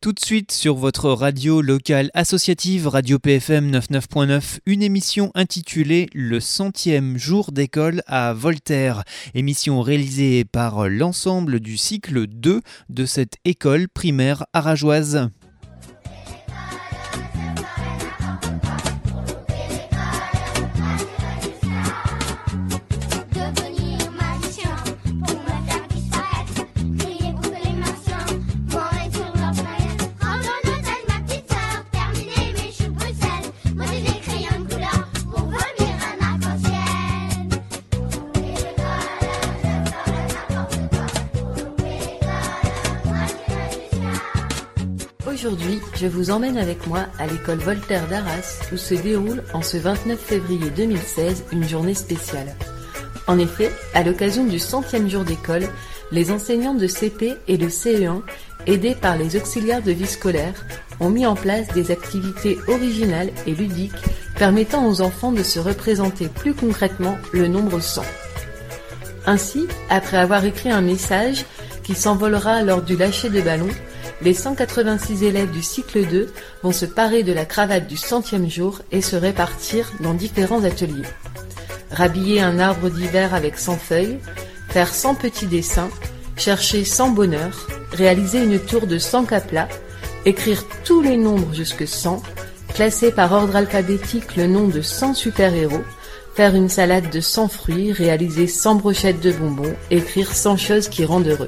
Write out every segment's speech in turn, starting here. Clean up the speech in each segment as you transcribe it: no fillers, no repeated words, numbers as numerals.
Tout de suite sur votre radio locale associative Radio PFM 99.9, une émission intitulée Le 100e jour d'école à Voltaire. Émission réalisée par l'ensemble du cycle 2 de cette école primaire arageoise. Aujourd'hui, je vous emmène avec moi à l'école Voltaire d'Arras où se déroule en ce 29 février 2016 une journée spéciale. En effet, à l'occasion du 100e jour d'école, les enseignants de CP et de CE1, aidés par les auxiliaires de vie scolaire, ont mis en place des activités originales et ludiques permettant aux enfants de se représenter plus concrètement le nombre 100. Ainsi, après avoir écrit un message qui s'envolera lors du lâcher de ballon, les 186 élèves du cycle 2 vont se parer de la cravate du 100e jour et se répartir dans différents ateliers. Rhabiller un arbre d'hiver avec 100 feuilles, faire 100 petits dessins, chercher 100 bonheurs, réaliser une tour de 100 cas plats, écrire tous les nombres jusque 100, classer par ordre alphabétique le nom de 100 super-héros, faire une salade de 100 fruits, réaliser 100 brochettes de bonbons, écrire 100 choses qui rendent heureux.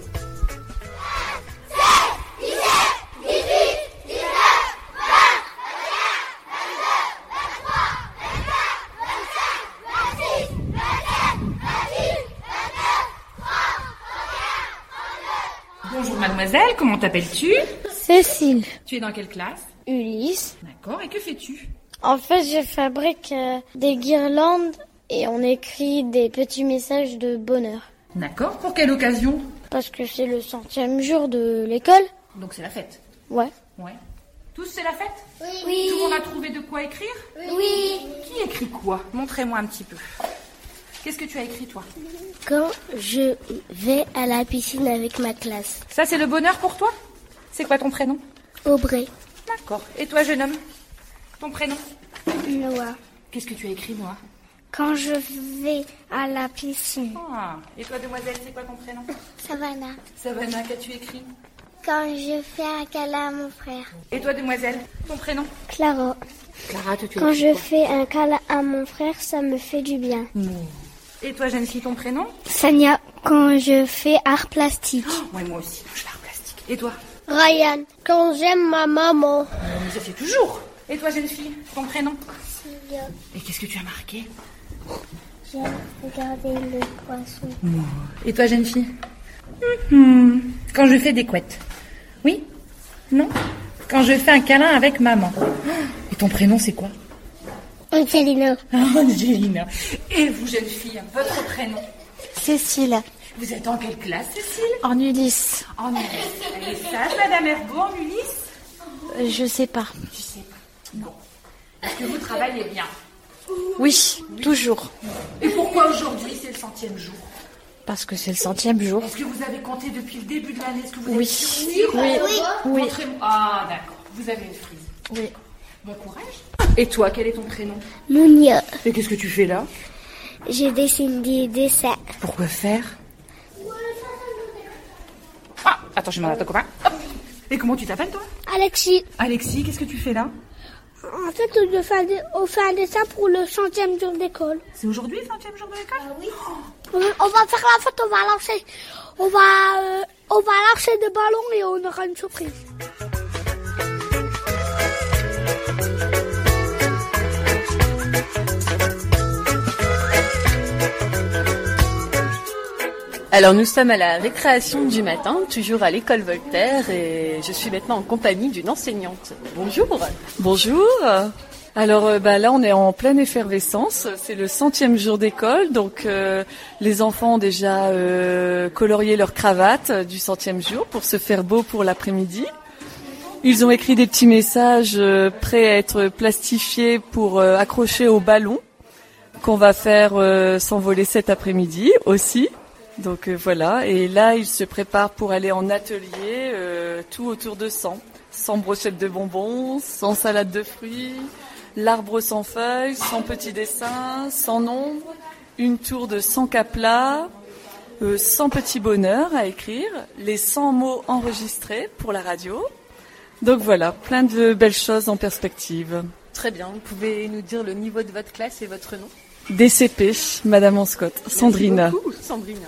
Bonjour mademoiselle, comment t'appelles-tu ? Cécile. Tu es dans quelle classe ? Ulysse. D'accord, et que fais-tu ? En fait, je fabrique des guirlandes et on écrit des petits messages de bonheur. D'accord, pour quelle occasion ? Parce que c'est le 100e jour de l'école. Donc c'est la fête ? Ouais. Ouais. Tous c'est la fête ? Oui. Tout le monde a trouvé de quoi écrire ? Oui. Qui écrit quoi ? Montrez-moi un petit peu. Qu'est-ce que tu as écrit toi ? Quand je vais à la piscine avec ma classe. Ça c'est le bonheur pour toi ? C'est quoi ton prénom ? Aubrey. D'accord. Et toi jeune homme ? Ton prénom ? Noah. Qu'est-ce que tu as écrit Noah ? Quand je vais à la piscine. Ah. Et toi demoiselle, c'est quoi ton prénom ? Savannah. Savannah, qu'as-tu écrit ? Quand je fais un câlin à mon frère. Et toi demoiselle, ton prénom ? Clara. Clara, tu as Quand écrit je quoi ? fais un câlin à mon frère, ça me fait du bien. Et toi jeune fille, ton prénom ? Sania. Quand je fais art plastique. Ouais, moi aussi, je fais art plastique. Et toi ? Ryan. Quand j'aime ma maman. Mais ça fait toujours. Et toi, jeune fille, ton prénom ? Sylvia. Et qu'est-ce que tu as marqué ? J'aime regarder le poisson. Et toi, jeune fille ? Quand je fais des couettes. Oui ? Non ? Quand je fais un câlin avec maman. Et ton prénom, c'est quoi ? Angelina. Angelina. Et vous, jeune fille, votre prénom ? Cécile. Vous êtes en quelle classe, Cécile ? En Ulysse. En Ulysse. Elle est sage, Madame Herbeau, en Ulysse ? Je sais pas. Tu sais pas. Non. Est-ce que vous travaillez bien ? Oui, toujours. Et pourquoi aujourd'hui, c'est le 100e jour ? Parce que c'est le 100e jour. Est-ce que vous avez compté depuis le début de l'année ? Est-ce que vous Oui. êtes sûr ? Oui. Montrez-moi. Ah, d'accord. Vous avez une frise. Oui. Bon courage. Et toi, quel est ton prénom ? Mounia. Et qu'est-ce que tu fais là ? Je dessine des dessins. Pourquoi faire ? Ah, attends, je demande à ton copain. Hop. Et comment tu t'appelles, toi ? Alexis. Alexis, qu'est-ce que tu fais là ? En fait, on fait un dessin pour le 100e jour d'école. C'est aujourd'hui le 100e jour de l'école ? Ah oui. On va faire la fête, on va lancer des ballons et on aura une surprise. Alors nous sommes à la récréation du matin, toujours à l'école Voltaire, et je suis maintenant en compagnie d'une enseignante. Bonjour. Bonjour. Alors là on est en pleine effervescence, c'est le 100e jour d'école, donc les enfants ont déjà colorié leur cravate du 100e jour pour se faire beau pour l'après-midi. Ils ont écrit des petits messages prêts à être plastifiés pour accrocher au ballon qu'on va faire s'envoler cet après-midi aussi. Donc voilà, et là ils se préparent pour aller en atelier tout autour de 100. sans brochette de bonbons, sans salade de fruits, l'arbre sans feuilles, sans petits dessins, sans nombre, une tour de 100 cas plats, 100 petits bonheurs à écrire, les 100 mots enregistrés pour la radio. Donc voilà, plein de belles choses en perspective. Très bien, vous pouvez nous dire le niveau de votre classe et votre nom? DCP, Madame Anscott, Sandrina. Merci beaucoup, Sandrina.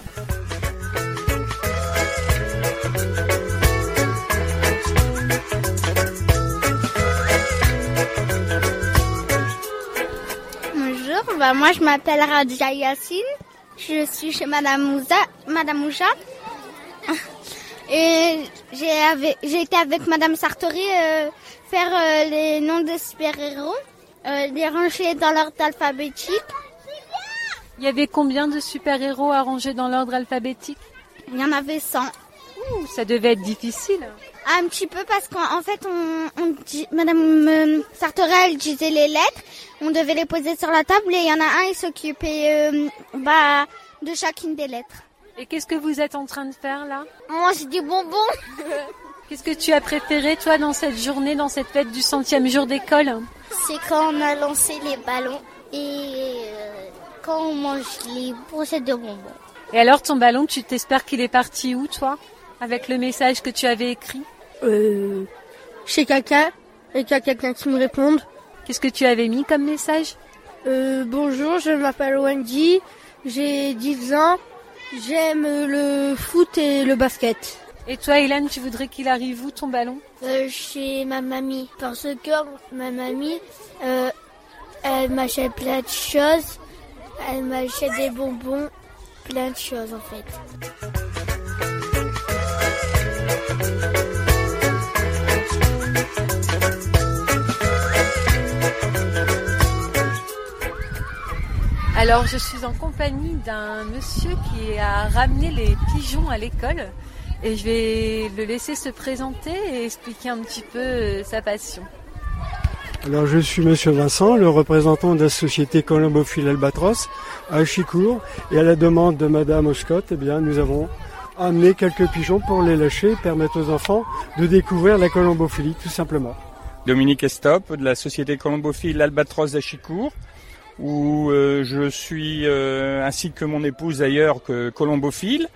Bonjour, moi je m'appelle Radia Yassine, je suis chez Madame Mouja. Et j'ai été avec Madame Sartori faire les noms des super-héros, les ranger dans l'ordre alphabétique. Il y avait combien de super-héros à ranger dans l'ordre alphabétique? Il y en avait 100. Ouh, ça devait être difficile. Un petit peu parce qu'en fait, Madame Sartori, elle disait les lettres, on devait les poser sur la table et il y en a un, il s'occupait de chacune des lettres. Et qu'est-ce que vous êtes en train de faire là? Moi, j'ai des bonbons. Qu'est-ce que tu as préféré toi dans cette journée, dans cette fête du 100e jour d'école? C'est quand on a lancé les ballons et quand on mange les brochettes de bonbons. Et alors ton ballon, tu t'espères qu'il est parti où toi? Avec le message que tu avais écrit? Chez quelqu'un, et qu'il y a quelqu'un qui me réponde. Qu'est-ce que tu avais mis comme message? Bonjour, je m'appelle Wendy, j'ai 10 ans, j'aime le foot et le basket. Et toi, Hélène, tu voudrais qu'il arrive où ton ballon? Chez ma mamie, parce que ma mamie, elle m'achète plein de choses, elle m'achète des bonbons, plein de choses en fait. Alors, je suis en compagnie d'un monsieur qui a ramené les pigeons à l'école et je vais le laisser se présenter et expliquer un petit peu sa passion. Alors, je suis Monsieur Vincent, le représentant de la société Colombophile Albatros à Chicourt, et à la demande de Madame Oscott, nous avons amené quelques pigeons pour les lâcher et permettre aux enfants de découvrir la colombophilie, tout simplement. Dominique Estop de la société Colombophile Albatros à Chicourt, où je suis, ainsi que mon épouse d'ailleurs, colombophile.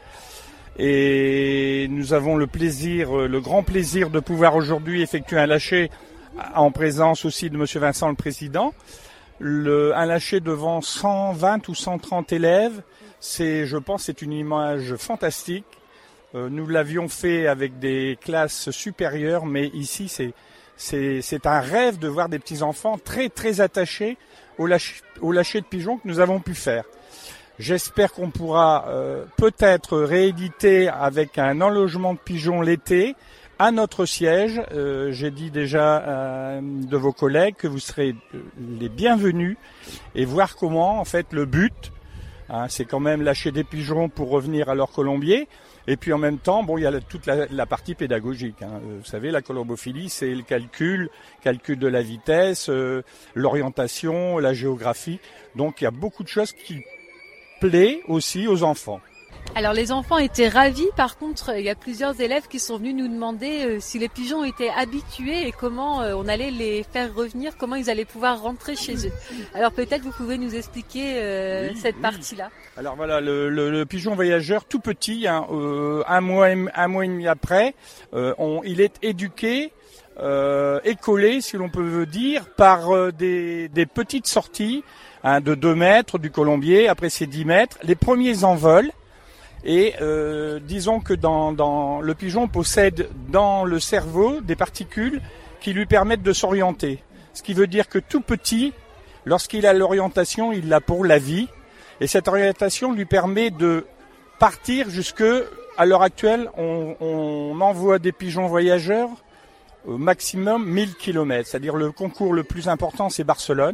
Et nous avons le grand plaisir de pouvoir aujourd'hui effectuer un lâcher en présence aussi de Monsieur Vincent le Président. Un lâcher devant 120 ou 130 élèves, je pense, c'est une image fantastique. Nous l'avions fait avec des classes supérieures, mais ici c'est un rêve de voir des petits-enfants très très attachés au lâcher de pigeons que nous avons pu faire. J'espère qu'on pourra peut-être rééditer avec un enlogement de pigeons l'été à notre siège. J'ai dit déjà de vos collègues que vous serez les bienvenus et voir comment, en fait, le but, c'est quand même lâcher des pigeons pour revenir à leur colombier. Et puis en même temps, il y a toute la partie pédagogique. Vous savez, la colombophilie, c'est le calcul de la vitesse, l'orientation, la géographie. Donc il y a beaucoup de choses qui plaisent aussi aux enfants. Alors les enfants étaient ravis, par contre il y a plusieurs élèves qui sont venus nous demander si les pigeons étaient habitués et comment on allait les faire revenir, comment ils allaient pouvoir rentrer chez eux. Alors peut-être vous pouvez nous expliquer cette partie-là. Alors voilà, le pigeon voyageur tout petit, un mois et demi après, il est éduqué, écolé si l'on peut dire, par des petites sorties de 2 mètres du colombier, après c'est 10 mètres, les premiers envols. Et disons que le pigeon possède dans le cerveau des particules qui lui permettent de s'orienter. Ce qui veut dire que tout petit, lorsqu'il a l'orientation, il l'a pour la vie. Et cette orientation lui permet de partir jusque, à l'heure actuelle, on envoie des pigeons voyageurs au maximum 1000 km. C'est-à-dire le concours le plus important, c'est Barcelone.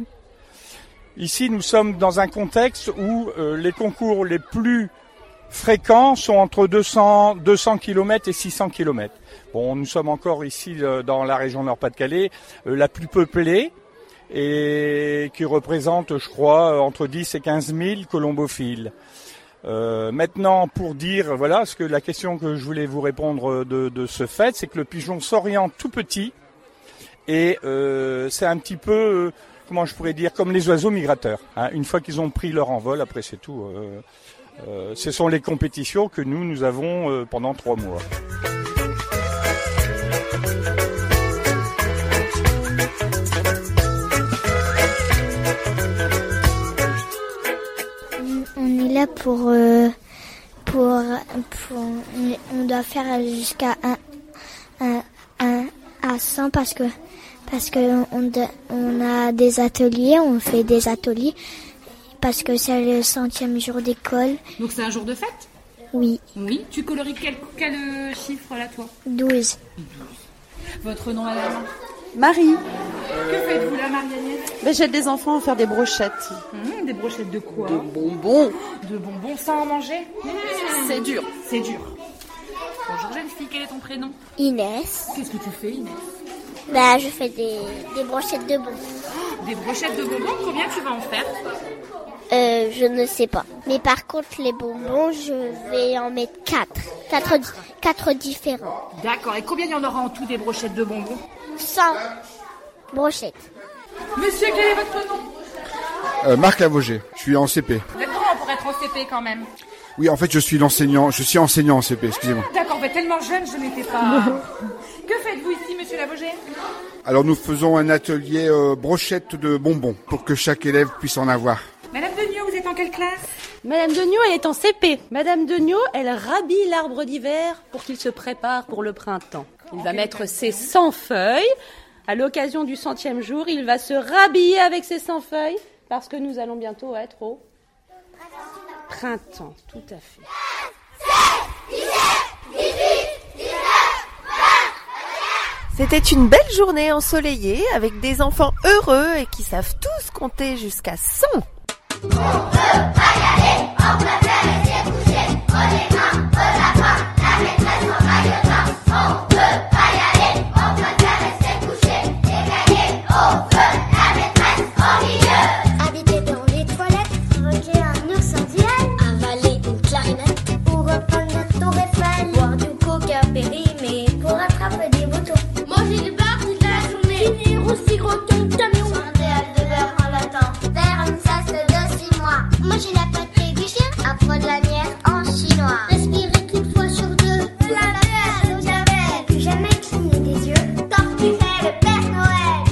Ici, nous sommes dans un contexte où les concours les plus fréquents sont entre 200 km et 600 km. Bon, nous sommes encore ici dans la région Nord-Pas-de-Calais, la plus peuplée, et qui représente, je crois, entre 10 et 15 000 colombophiles. Maintenant, pour dire, voilà, ce que la question que je voulais vous répondre de ce fait, c'est que le pigeon s'oriente tout petit et c'est un petit peu, comment je pourrais dire, comme les oiseaux migrateurs. Hein. Une fois qu'ils ont pris leur envol, après c'est tout. Ce sont les compétitions que nous avons pendant 3 mois. On est là pour on doit faire jusqu'à 100 parce que on a des ateliers, on fait des ateliers parce que c'est le 100e jour d'école. Donc c'est un jour de fête ? Oui. Oui. Tu colories quel chiffre là, toi ? 12. Votre nom, madame ? Marie. Que faites-vous là, Marie-Agnès ? J'aide des enfants à faire des brochettes. Des brochettes de quoi ? De bonbons. De bonbons sans en manger ? C'est dur. C'est dur. Bonjour jeune fille, quel est ton prénom ? Inès. Qu'est-ce que tu fais, Inès ? Je fais des brochettes de bonbons. Des brochettes de bonbons, combien tu vas en faire ? Je ne sais pas. Mais par contre, les bonbons, je vais en mettre 4 différents. D'accord, et combien il y en aura en tout des brochettes de bonbons ? 100 brochettes. Monsieur, quel est votre nom ? Marc Lavogé, je suis en CP. Vous êtes grand pour être en CP quand même. Oui, en fait, je suis enseignant en CP, excusez-moi. D'accord, mais tellement jeune, je n'étais pas... Que faites-vous ici, monsieur Lavogé ? Alors, nous faisons un atelier brochette de bonbons pour que chaque élève puisse en avoir. Madame Degnaud, vous êtes en quelle classe ? Madame Degnaud, elle est en CP. Madame Degnaud, elle rhabille l'arbre d'hiver pour qu'il se prépare pour le printemps. Il va mettre ses 100 feuilles. À l'occasion du 100e jour, il va se rhabiller avec ses 100 feuilles parce que nous allons bientôt être au printemps. Tout à fait. C'était une belle journée ensoleillée avec des enfants heureux et qui savent tous compter jusqu'à 100. On peut pas y aller, on préfère rester couché. On est un peu là-bas, la maîtresse travaille pas. On peut pas y aller, on préfère rester couché. Et gagner au feu, la maîtresse au milieu. Habiter dans les toilettes, manger un ours en direct, avaler une clarinette, ou reprendre notre tour Eiffel, boire du coca périmé, pour attraper des boutons, manger du beurre toute la journée, finir aussi gros qu'un camion, monter de beurre en latin, faire une sieste de 6 mois. Manger la pâte péguchée, apprendre la mienne en chinois. Respirer qu'une fois sur 2. La terre, l'eau javel. Plus jamais cligner des yeux. Torturer le Père Noël.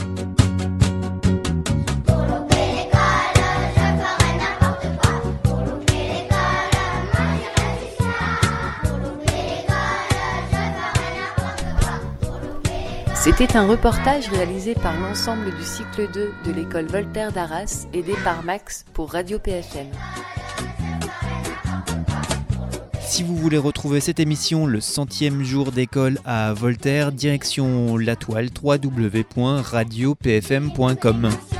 Pour louper l'école, je ferai n'importe quoi. Pour louper l'école, moi j'irai jusqu'à. Pour louper l'école, je ferai n'importe quoi. Pour louper l'école. C'était un reportage réalisé par l'ensemble du cycle 2 de l'école Voltaire d'Arras, aidé par Max pour Radio PFM. Si vous voulez retrouver cette émission, le 100e jour d'école à Voltaire, direction la toile www.radiopfm.com.